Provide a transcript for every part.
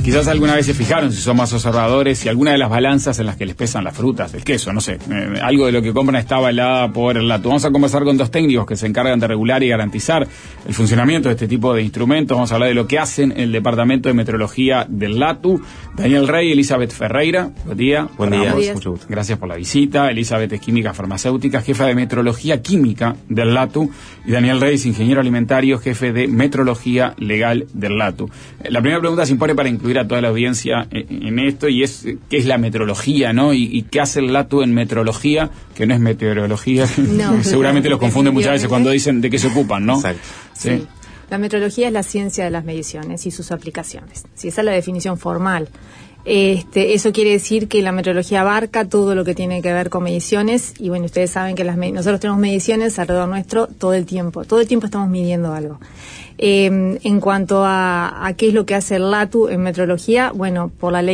Quizás alguna vez se fijaron, si son más observadores, si alguna de las balanzas en las que les pesan las frutas, el queso, no sé, algo de lo que compran está avalada por el LATU. Vamos a conversar con dos técnicos que se encargan de regular y garantizar el funcionamiento de este tipo de instrumentos. Vamos a hablar de lo que hacen en el Departamento de Metrología del LATU. Daniel Rey y Elizabeth Ferreira. Buen día. Buen día. Mucho gusto. Gracias por la visita. Elizabeth es química farmacéutica, jefa de Metrología Química del LATU. Y Daniel Rey es ingeniero alimentario, jefe de Metrología Legal del LATU. La primera pregunta se impone para incluir a toda la audiencia en esto, y es ¿qué es la metrología, no? Y qué hace el LATU en metrología, que no es meteorología. No, seguramente los confunden muchas veces cuando dicen de qué se ocupan, ¿no? Exacto. Sí. La metrología es la ciencia de las mediciones y sus aplicaciones. Sí, esa es la definición formal. Eso quiere decir que la metrología abarca todo lo que tiene que ver con mediciones, y bueno, ustedes saben que nosotros tenemos mediciones alrededor nuestro todo el tiempo estamos midiendo algo. En cuanto a qué es lo que hace el LATU en metrología, bueno, por la ley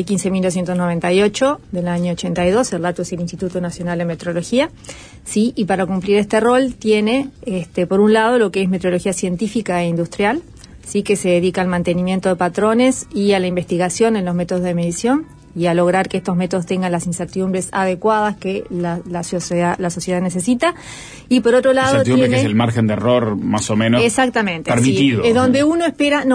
15.298 del año 82, el LATU es el Instituto Nacional de Metrología, sí, y para cumplir este rol tiene, por un lado, lo que es metrología científica e industrial, sí, que se dedica al mantenimiento de patrones y a la investigación en los métodos de medición y a lograr que estos métodos tengan las incertidumbres adecuadas que la sociedad necesita. Y por otro lado incertidumbre, que es el margen de error más o menos exactamente permitido. Sí, es donde uno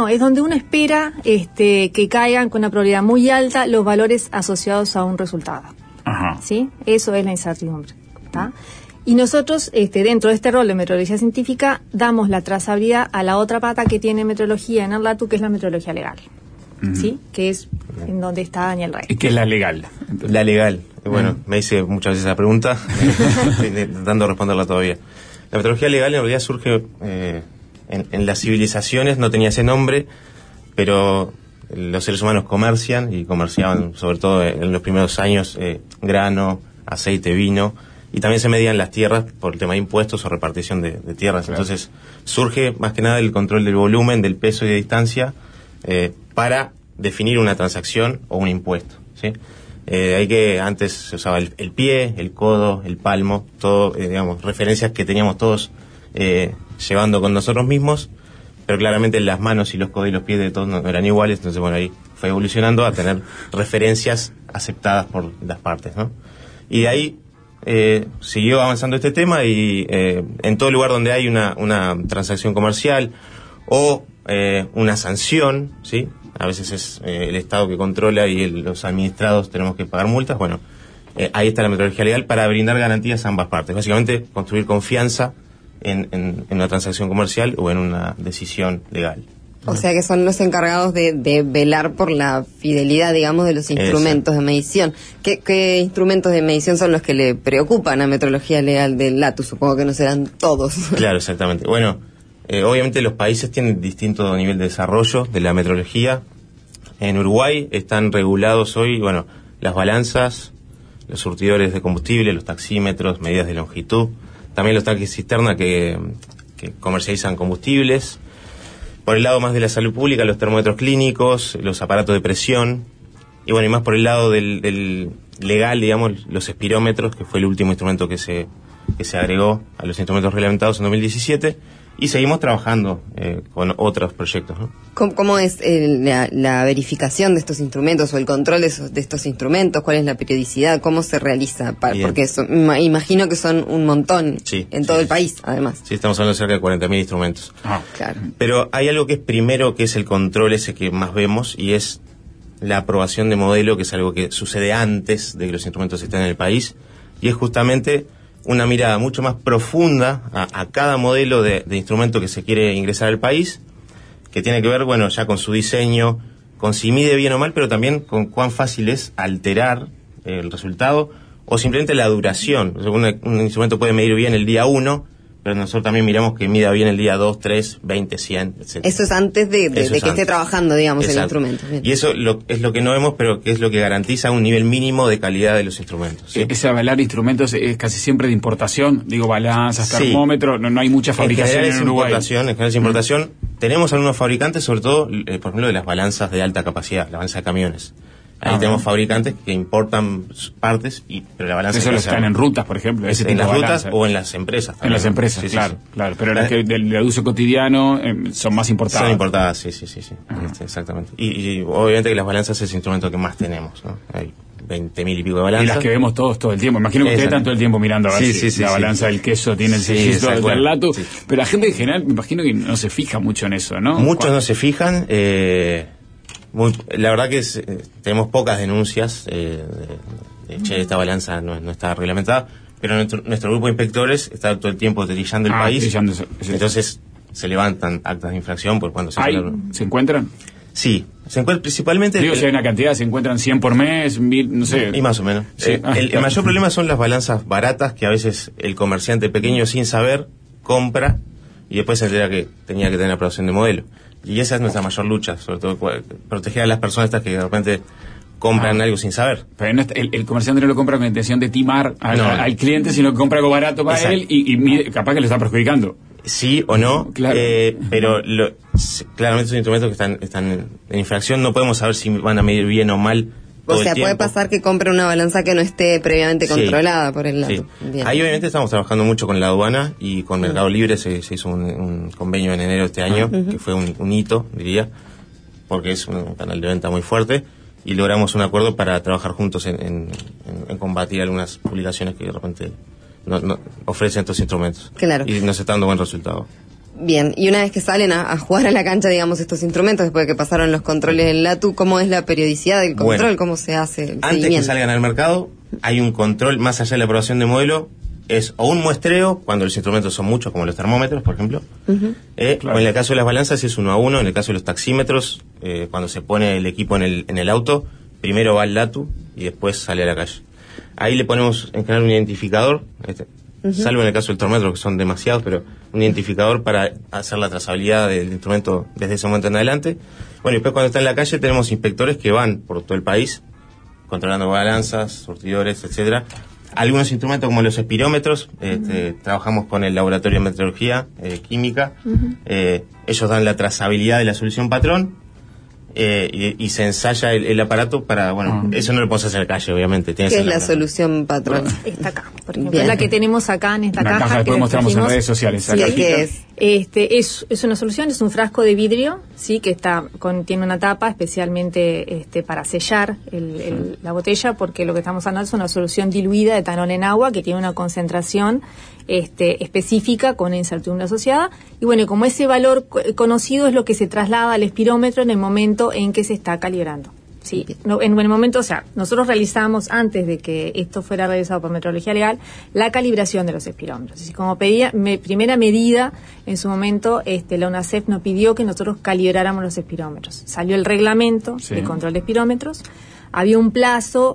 espera que caigan con una probabilidad muy alta los valores asociados a un resultado. Ajá. ¿Sí? Eso es la incertidumbre, ¿está? Y nosotros, dentro de este rol de metrología científica, damos la trazabilidad a la otra pata que tiene metrología en el LATU, que es la metrología legal. Uh-huh. ¿Sí? Que es en donde está Daniel Rey. ¿Y qué es la legal? Entonces, la legal. Bueno, me hice muchas veces esa pregunta, intentando responderla todavía. La metrología legal en realidad surge en las civilizaciones, no tenía ese nombre, pero los seres humanos comerciaban sobre todo en los primeros años grano, aceite, vino, y también se medían las tierras por el tema de impuestos o repartición de tierras. Claro. Entonces surge más que nada el control del volumen, del peso y de distancia para definir una transacción o un impuesto, ¿sí? Hay que antes se usaba el pie, el codo, el palmo, todo, digamos, referencias que teníamos todos llevando con nosotros mismos, pero claramente las manos y los codos y los pies de todos no eran iguales. Entonces, bueno, ahí fue evolucionando a tener referencias aceptadas por las partes, ¿no? Y de ahí siguió avanzando este tema, y en todo lugar donde hay una transacción comercial o una sanción, ¿sí? A veces es el Estado que controla y los administrados tenemos que pagar multas. Bueno, ahí está la metrología legal para brindar garantías a ambas partes. Básicamente, construir confianza en una transacción comercial o en una decisión legal. O sea que son los encargados de velar por la fidelidad, digamos, de los instrumentos de medición. ¿Qué instrumentos de medición son los que le preocupan a metrología legal del LATU? Supongo que no serán todos. Claro, exactamente. Bueno, obviamente los países tienen distinto nivel de desarrollo de la metrología. En Uruguay están regulados hoy, bueno, las balanzas, los surtidores de combustible, los taxímetros, medidas de longitud, también los tanques cisterna que comercializan combustibles. Por el lado más de la salud pública, los termómetros clínicos, los aparatos de presión, y bueno, y más por el lado del legal, digamos, los espirómetros, que fue el último instrumento que se agregó a los instrumentos reglamentados en 2017, y seguimos trabajando con otros proyectos, ¿no? ¿Cómo es la verificación de estos instrumentos o el control de estos instrumentos? ¿Cuál es la periodicidad? ¿Cómo se realiza? Porque imagino que son un montón en todo el país, además. Sí, estamos hablando de cerca de 40.000 instrumentos. Claro. Pero hay algo que es primero, que es el control ese que más vemos, y es la aprobación de modelo, que es algo que sucede antes de que los instrumentos estén en el país, y es justamente una mirada mucho más profunda a cada modelo de instrumento que se quiere ingresar al país, que tiene que ver, bueno, ya con su diseño, con si mide bien o mal, pero también con cuán fácil es alterar el resultado, o simplemente la duración. O sea, un instrumento puede medir bien el día 1, pero nosotros también miramos que mida bien el día 2, 3, 20, 100, etc. Eso es antes de que esté trabajando, digamos, exacto, el instrumento. Bien. Y eso es lo que no vemos, pero que es lo que garantiza un nivel mínimo de calidad de los instrumentos, ¿sí? Ese avalar instrumentos es casi siempre de importación, digo, balanzas, termómetros, no hay mucha fabricación en Uruguay. En general es importación. Tenemos algunos fabricantes, sobre todo, por ejemplo, de las balanzas de alta capacidad, la balanza de camiones. Ahí tenemos fabricantes que importan partes, pero la balanza... Eso están en rutas, por ejemplo. En las rutas o en las empresas. En las empresas, sí, claro. Pero las que de uso cotidiano son más importadas. Son importadas, sí. Exactamente. Y obviamente que las balanzas es el instrumento que más tenemos, ¿no? Hay 20.000 y pico de balanzas. Y las que vemos todos todo el tiempo. Imagino que ustedes están todo el tiempo mirando a ver si la balanza del queso tiene el sellito del Latu. Sí. Pero la gente en general, me imagino que no se fija mucho en eso, ¿no? Muchos no se fijan. La verdad que tenemos pocas denuncias de esta balanza no está reglamentada, pero nuestro grupo de inspectores está todo el tiempo trillando el país. Entonces se levantan actas de infracción por cuando ¿Se encuentran? Sí, se encuentran principalmente... Digo, si hay una cantidad, se encuentran 100 por mes, 1000, no sé. Y más o menos. Sí. El mayor problema son las balanzas baratas que a veces el comerciante pequeño sin saber compra y después se entera que tenía que tener aprobación de modelo. Y esa es nuestra mayor lucha, sobre todo proteger a las personas estas que de repente compran algo sin saber. Pero el comerciante no lo compra con la intención de timar al cliente, sino que compra algo barato para él y capaz que le está perjudicando. Sí o no, claro. Pero claramente son instrumentos que están en infracción, no podemos saber si van a medir bien o mal. O sea, puede pasar que compre una balanza que no esté previamente controlada por el Latu. Sí. Ahí obviamente estamos trabajando mucho con la aduana y con Mercado Libre. Se hizo un convenio en enero de este año, que fue un hito, diría, porque es un canal de venta muy fuerte, y logramos un acuerdo para trabajar juntos en combatir algunas publicaciones que de repente no ofrecen estos instrumentos. Claro. Y nos está dando buen resultado. Bien, y una vez que salen a jugar a la cancha, digamos, estos instrumentos, después de que pasaron los controles del Latu, ¿cómo es la periodicidad del control? Bueno, ¿cómo se hace el antes seguimiento? Que salgan al mercado, hay un control más allá de la aprobación de modelo, es o un muestreo, cuando los instrumentos son muchos, como los termómetros, por ejemplo, o en el caso de las balanzas es 1 a 1, en el caso de los taxímetros, cuando se pone el equipo en el auto, primero va al Latu y después sale a la calle. Ahí le ponemos en general un identificador, salvo en el caso del termómetro, que son demasiados, pero un identificador para hacer la trazabilidad del instrumento desde ese momento en adelante. Bueno, y después cuando está en la calle tenemos inspectores que van por todo el país, controlando balanzas, surtidores, etcétera. Algunos instrumentos como los espirómetros, trabajamos con el laboratorio de metrología química, ellos dan la trazabilidad de la solución patrón, y se ensaya el aparato para, eso no lo podemos hacer en la calle, obviamente. ¿Qué es la solución patrón? Está acá, por ejemplo, la que tenemos acá en esta caja. Después mostramos en redes sociales. Sí, ¿qué es? Es una solución, es un frasco de vidrio, sí, que tiene una tapa especialmente para sellar la botella, porque lo que estamos hablando es una solución diluida de etanol en agua que tiene una concentración específica con una incertidumbre asociada, y bueno, como ese valor conocido es lo que se traslada al espirómetro en el momento en que se está calibrando. Sí, en el momento, o sea, nosotros realizamos, antes de que esto fuera realizado por Metrología Legal, la calibración de los espirómetros. Así como primera medida, en su momento, la UNACEF nos pidió que nosotros calibráramos los espirómetros. Salió el reglamento de control de espirómetros, había un plazo,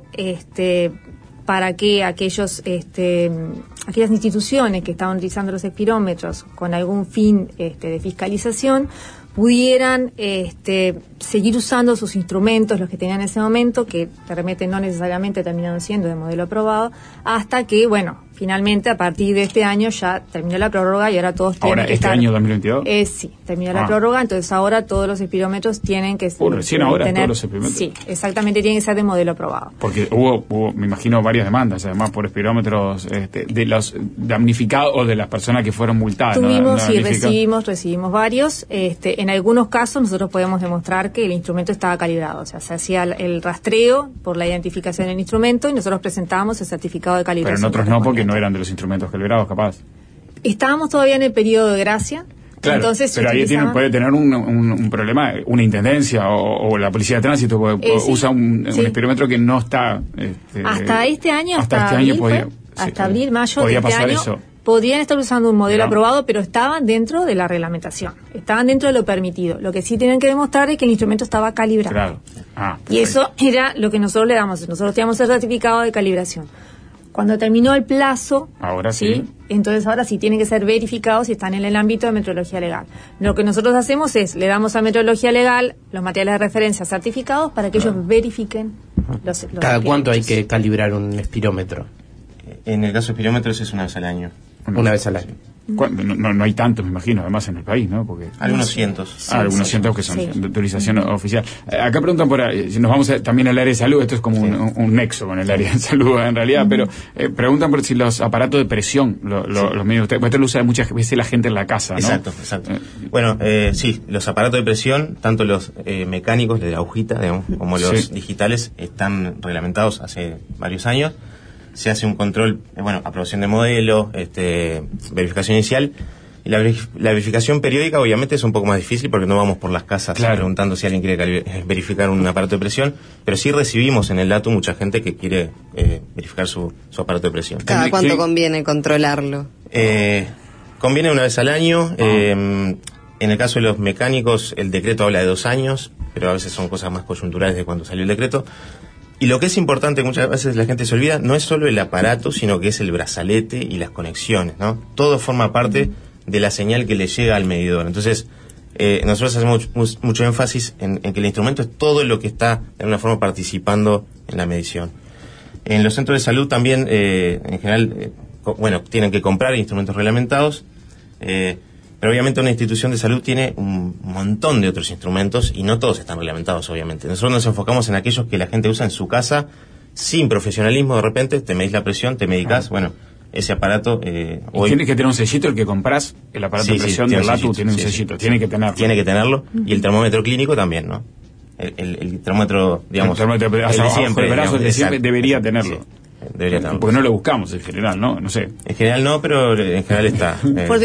para que aquellas instituciones que estaban utilizando los espirómetros con algún fin de fiscalización pudieran seguir usando sus instrumentos, los que tenían en ese momento, que de repente no necesariamente terminaron siendo de modelo aprobado, hasta que, finalmente a partir de este año ya terminó la prórroga y ahora todos tienen que estar... ¿Ahora este año 2022? Sí, terminó la prórroga, entonces ahora todos los espirómetros tienen que recién ahora todos los espirómetros. Sí, exactamente, tienen que ser de modelo aprobado. Porque hubo, me imagino, varias demandas, además, por espirómetros de los damnificados o de las personas que fueron multadas. Tuvimos y recibimos varios. En algunos casos nosotros podemos demostrar que el instrumento estaba calibrado, o sea, se hacía el rastreo por la identificación del instrumento y nosotros presentábamos el certificado de calibración. Pero en otros no, porque no eran de los instrumentos calibrados, capaz. Estábamos todavía en el periodo de gracia. Claro, entonces, pero ahí puede tener un problema, una intendencia o la policía de tránsito usa un espirómetro que no está... hasta este año, hasta abril, mayo podía de este pasar año, eso. Podían estar usando un modelo aprobado, pero estaban dentro de la reglamentación, estaban dentro de lo permitido. Lo que sí tienen que demostrar es que el instrumento estaba calibrado. Claro. Y eso era lo que nosotros le damos. Nosotros teníamos el certificado de calibración. Cuando terminó el plazo, ahora sí, entonces ahora sí tienen que ser verificados si están en el ámbito de metrología legal. Lo que nosotros hacemos es, le damos a metrología legal los materiales de referencia certificados para que ellos verifiquen los ¿Cada cuánto hay que calibrar un espirómetro? En el caso de espirómetros es una vez al año. Una vez al año. No hay tantos, me imagino, además en el país, ¿no? Porque algunos cientos. Algunos cientos que son de autorización oficial. Acá preguntan si nos vamos también al área de salud, esto es como un nexo con el área de salud en realidad, pero preguntan por si los aparatos de presión, los medios, usted lo usa muchas veces la gente en la casa, ¿no? Exacto. Bueno, sí, los aparatos de presión, tanto los mecánicos, de la agujita, digamos, como los digitales, están reglamentados hace varios años. Se hace un control, aprobación de modelo, verificación inicial, y la verificación periódica obviamente es un poco más difícil porque no vamos por las casas preguntando si alguien quiere verificar un aparato de presión, pero sí recibimos en el LATU mucha gente que quiere verificar su aparato de presión. ¿Cada cuánto conviene controlarlo? Conviene una vez al año. En el caso de los mecánicos, el decreto habla de 2 años, pero a veces son cosas más coyunturales de cuando salió el decreto. Y lo que es importante, muchas veces la gente se olvida, no es solo el aparato, sino que es el brazalete y las conexiones, ¿no? Todo forma parte de la señal que le llega al medidor. Entonces, nosotros hacemos mucho énfasis en que el instrumento es todo lo que está, de alguna forma, participando en la medición. En los centros de salud también, en general, tienen que comprar instrumentos reglamentados, pero obviamente una institución de salud tiene un montón de otros instrumentos y no todos están reglamentados, obviamente. Nosotros nos enfocamos en aquellos que la gente usa en su casa sin profesionalismo. De repente te medís la presión, te medicás, ese aparato... hoy tiene que tener un sellito el que compras, el aparato de presión del LATU tiene un sellito, tiene que tenerlo. Tiene que tenerlo, y el termómetro clínico también, ¿no? El termómetro, digamos... El de siempre, el de siempre debería tenerlo. Sí. Debería tenerlo. Porque no lo buscamos en general, ¿no? No sé. En general no, pero en general está.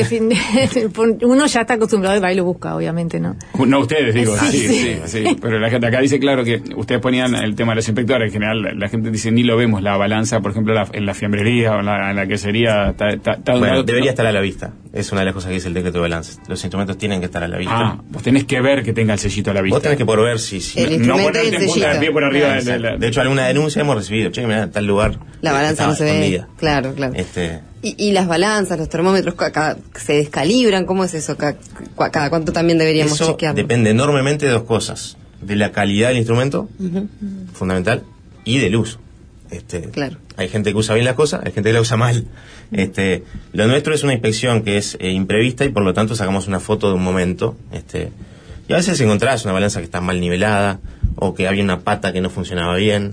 Uno ya está acostumbrado y va y lo busca, obviamente, ¿no? No, ustedes, digo. Sí. Pero la gente acá dice, claro, que ustedes ponían el tema de los inspectores. En general, la gente dice, ni lo vemos, la balanza, por ejemplo, en la fiambrería o en la quesería. Debería estar a la vista. Es una de las cosas que dice el decreto de balanza. Los instrumentos tienen que estar a la vista. Vos tenés que ver que tenga el sellito a la vista. Vos tenés que por ver si el instrumento y el sellito. Pie por arriba de hecho, alguna denuncia hemos recibido. Che, mirá, en tal lugar... La balanza no se ve. Claro. Y las balanzas, los termómetros, ¿se descalibran? ¿Cómo es eso? ¿Cada cuánto también deberíamos chequearlo? Depende enormemente de 2 cosas. De la calidad del instrumento, fundamental, y del uso. Claro. Hay gente que usa bien las cosas, hay gente que la usa mal. Lo nuestro es una inspección que es imprevista y por lo tanto sacamos una foto de un momento. Y a veces encontrás una balanza que está mal nivelada, o que había una pata que no funcionaba bien,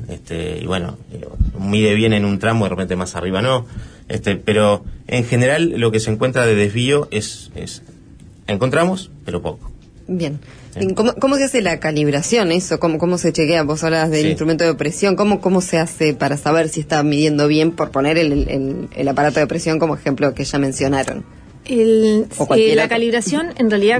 mide bien en un tramo, de repente más arriba no, pero en general lo que se encuentra de desvío es encontramos, pero poco. Bien. ¿Cómo se hace la calibración eso? ¿Cómo se chequea? Vos hablas del instrumento de presión, ¿cómo se hace para saber si está midiendo bien, por poner el aparato de presión como ejemplo que ya mencionaron? La calibración en realidad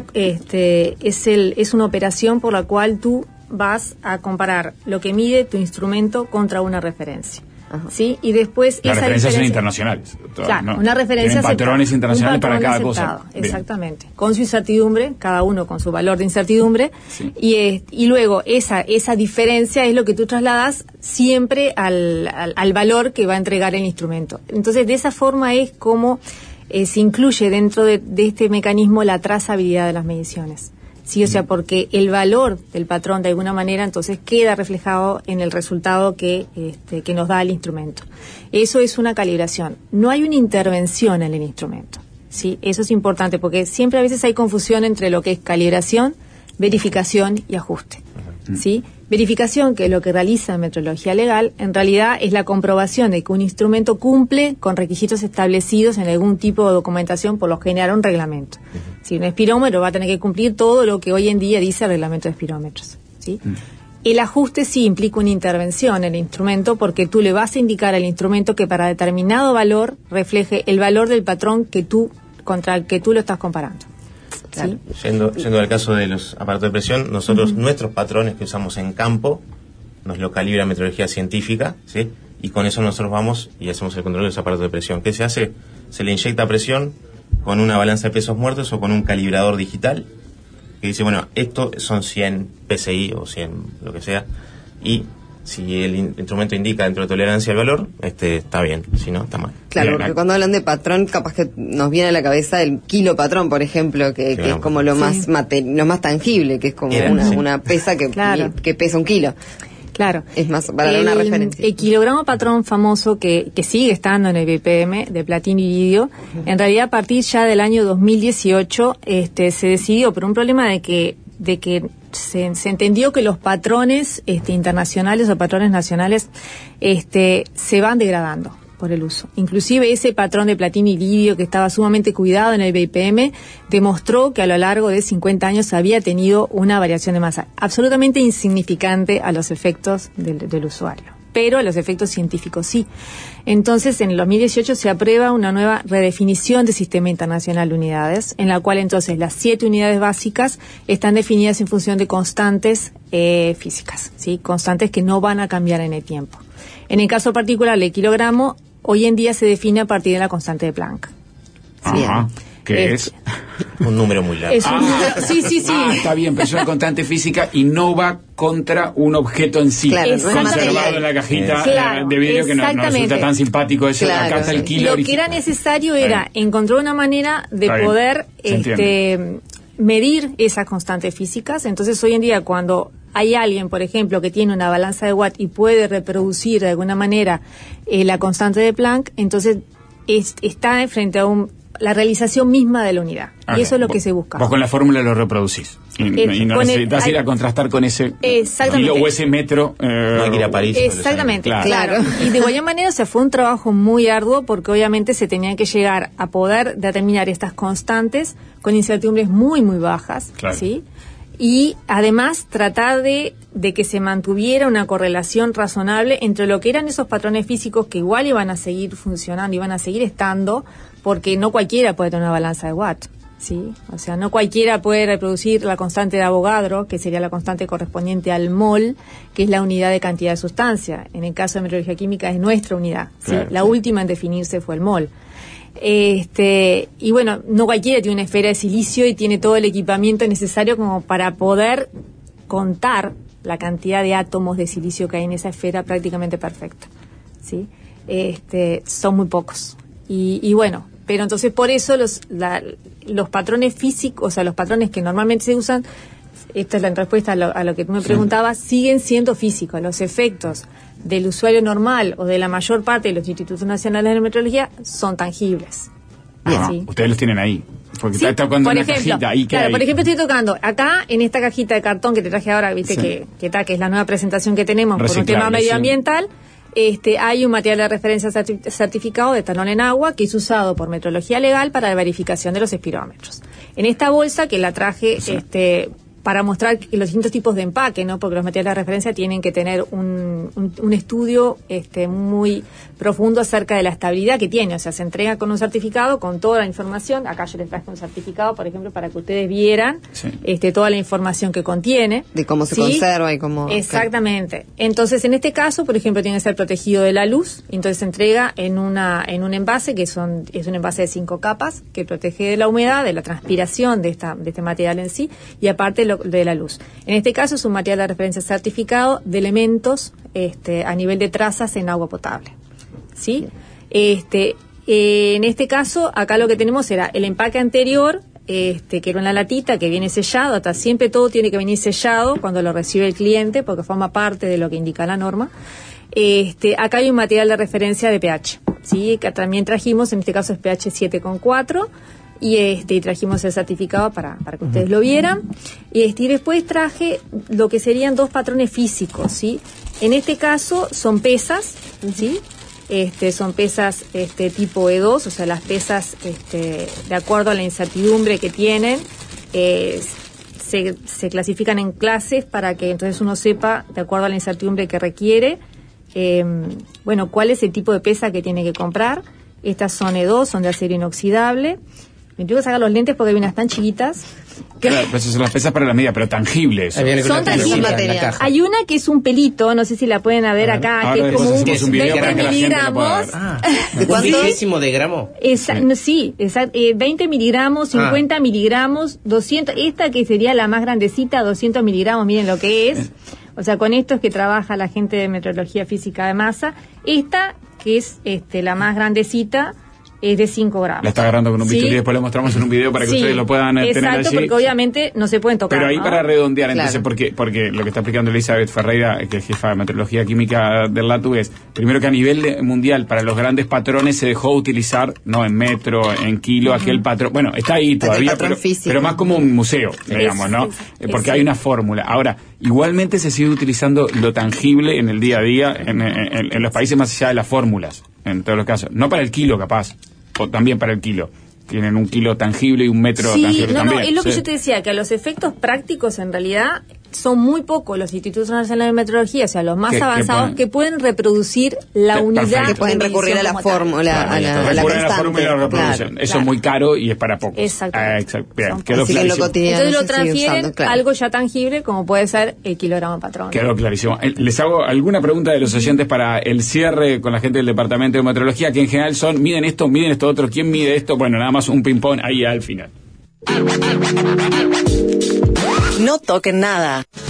es una operación por la cual tú vas a comparar lo que mide tu instrumento contra una referencia. ¿Sí? Y después las referencias son internacionales. Claro, ¿no? Una referencia tienen patrones internacionales para cada cosa. Exactamente. Con su incertidumbre, cada uno con su valor de incertidumbre. Sí. Y luego esa diferencia es lo que tú trasladas siempre al valor que va a entregar el instrumento. Entonces, de esa forma es como se incluye dentro de este mecanismo la trazabilidad de las mediciones. Sí, o sea, porque el valor del patrón de alguna manera entonces queda reflejado en el resultado que nos da el instrumento. Eso es una calibración. No hay una intervención en el instrumento. Sí, eso es importante porque siempre a veces hay confusión entre lo que es calibración, verificación y ajuste. ¿Sí? Verificación, que es lo que realiza metrología legal, en realidad es la comprobación de que un instrumento cumple con requisitos establecidos en algún tipo de documentación, por lo general un reglamento. Si un espirómetro va a tener que cumplir todo lo que hoy en día dice el reglamento de espirómetros. ¿Sí? El ajuste sí implica una intervención en el instrumento porque tú le vas a indicar al instrumento que para determinado valor refleje el valor del patrón contra el que tú lo estás comparando. Claro. ¿Sí? Yendo al caso de los aparatos de presión, nosotros nuestros patrones que usamos en campo nos lo calibra metrología científica, ¿sí? Y con eso nosotros vamos y hacemos el control de los aparatos de presión. ¿Qué se hace? Se le inyecta presión con una balanza de pesos muertos o con un calibrador digital que dice, bueno, esto son 100 PSI o 100 lo que sea, y si el instrumento indica dentro de tolerancia el valor, está bien, si no, está mal. Claro, porque cuando hablan de patrón, capaz que nos viene a la cabeza el kilopatrón, por ejemplo, que es como lo más tangible, que es como una pesa que pesa 1 kilo. Claro. Es más, para dar una referencia. El kilogramo patrón famoso que sigue estando en el BPM de platino y iridio, en realidad a partir ya del año 2018 se decidió por un problema de que se entendió que los patrones internacionales o patrones nacionales se van degradando por el uso. Inclusive ese patrón de platino y iridio que estaba sumamente cuidado en el BPM demostró que a lo largo de 50 años había tenido una variación de masa absolutamente insignificante a los efectos del usuario, pero a los efectos científicos sí. Entonces, en el 2018 se aprueba una nueva redefinición del Sistema Internacional de Unidades, en la cual entonces las 7 unidades básicas están definidas en función de constantes físicas, ¿sí? Constantes que no van a cambiar en el tiempo. En el caso particular del kilogramo, hoy en día se define a partir de la constante de Planck. Ajá. ¿Qué es? Un número muy largo. Sí. Está bien, pero es una constante física y no va contra un objeto en sí, claro, conservado en la cajita de vidrio, que no resulta tan simpático eso. Claro, acá está el kilo Lo original. que era necesario era encontrar una manera de poder medir esas constantes físicas. Entonces, hoy en día, cuando hay alguien, por ejemplo, que tiene una balanza de Watt y puede reproducir de alguna manera la constante de Planck, entonces está frente a la realización misma de la unidad. Y eso es lo que se busca. Vos con la fórmula lo reproducís. Y no necesitas ir a contrastar con ese kilo o ese metro. No hay que ir a París. Exactamente, claro. Y de igual manera, fue un trabajo muy arduo porque obviamente se tenía que llegar a poder determinar estas constantes con incertidumbres muy, muy bajas. Claro. ¿Sí? Y además tratar de que se mantuviera una correlación razonable entre lo que eran esos patrones físicos que igual iban a seguir funcionando, iban a seguir estando, porque no cualquiera puede tener una balanza de Watt, ¿sí? O sea, no cualquiera puede reproducir la constante de Avogadro, que sería la constante correspondiente al mol, que es la unidad de cantidad de sustancia. En el caso de metrología química es nuestra unidad, ¿sí? Claro, la última en definirse fue el mol. Y bueno, no cualquiera tiene una esfera de silicio y tiene todo el equipamiento necesario como para poder contar la cantidad de átomos de silicio que hay en esa esfera prácticamente perfecta, ¿sí? Son muy pocos. Y bueno, pero entonces por eso los patrones físicos, o sea, los patrones que normalmente se usan, esta es la respuesta a lo que tú me preguntabas, siguen siendo físicos. Los efectos del usuario normal o de la mayor parte de los institutos nacionales de metrología son tangibles. ¿Sí? Ustedes los tienen ahí. Porque Sí, está tocando por una ejemplo, cajita ahí. claro, por ejemplo, estoy tocando acá en esta cajita de cartón que te traje ahora, viste Sí. que es la nueva presentación que tenemos por un tema Reciclable, medioambiental. Hay un material de referencia certificado de etanol en agua que es usado por metrología legal para la verificación de los espirómetros. En esta bolsa que la traje para mostrar que los distintos tipos de empaque, ¿no? Porque los materiales de referencia tienen que tener un estudio muy profundo acerca de la estabilidad que tiene. O sea, se entrega con un certificado con toda la información. Acá yo les traje un certificado, por ejemplo, para que ustedes vieran toda la información que contiene. De cómo se conserva y cómo... Exactamente. Entonces, en este caso, por ejemplo, tiene que ser protegido de la luz. Entonces se entrega en un envase es un envase de 5 capas que protege de la humedad, de la transpiración de este material en sí, y aparte de la luz. En este caso es un material de referencia certificado de elementos a nivel de trazas en agua potable, ¿sí? En este caso, acá lo que tenemos era el empaque anterior, que era una latita que viene sellado, hasta siempre todo tiene que venir sellado cuando lo recibe el cliente, porque forma parte de lo que indica la norma. Acá hay un material de referencia de pH, ¿sí? Que también trajimos, en este caso es pH 7,4, y trajimos el certificado para que ustedes lo vieran. Y después traje lo que serían 2 patrones físicos, ¿sí? En este caso son pesas, ¿sí? Son pesas tipo E2, o sea, las pesas de acuerdo a la incertidumbre que tienen, se clasifican en clases para que entonces uno sepa, de acuerdo a la incertidumbre que requiere, cuál es el tipo de pesa que tiene que comprar. Estas son E2, son de acero inoxidable. Me tengo que sacar los lentes porque hay unas tan chiquitas. Claro, pues son las pesas para la medida, pero tangibles. Son tangibles. Hay una que es un pelito, no sé si la pueden ver acá, que es como un 20 miligramos. ¿De cuánto? ¿Un de gramo? Sí, 20 miligramos, 50 miligramos, 200. Esta que sería la más grandecita, 200 miligramos, miren lo que es. O sea, con esto es que trabaja la gente de metrología física de masa. Esta, que es la más grandecita, es de 5 gramos. La está agarrando con un bisturí, después lo mostramos en un video para que ustedes lo puedan tener allí. Exacto, porque obviamente no se pueden tocar. Pero ahí, ¿no? para redondear, entonces, porque lo que está explicando Elizabeth Ferreira, que es jefa de metrología química del LATU, es primero que a nivel mundial, para los grandes patrones se dejó utilizar, no en metro, en kilo, aquel patrón. Bueno, está ahí todavía, pero más como un museo, digamos, ¿no? Porque hay una fórmula. Ahora, igualmente se sigue utilizando lo tangible en el día a día, en los países más allá de las fórmulas, en todos los casos. No para el kilo, capaz, o también para el kilo. Tienen un kilo tangible y un metro tangible también. Es lo que yo te decía, que a los efectos prácticos, en realidad, son muy pocos los institutos nacionales de metrología, o sea, los más avanzados, que pueden reproducir la unidad. Que pueden recurrir a la fórmula, a la constante. Eso es muy caro y es para pocos. Exactamente. Bien, quedó clarísimo. Entonces lo transfieren algo ya tangible, como puede ser el kilogramo patrón. Quedó clarísimo. Les hago alguna pregunta de los oyentes para el cierre con la gente del Departamento de Metrología, que en general son, miden esto otro, ¿quién mide esto? Bueno, nada más un ping-pong ahí al final. No toquen nada.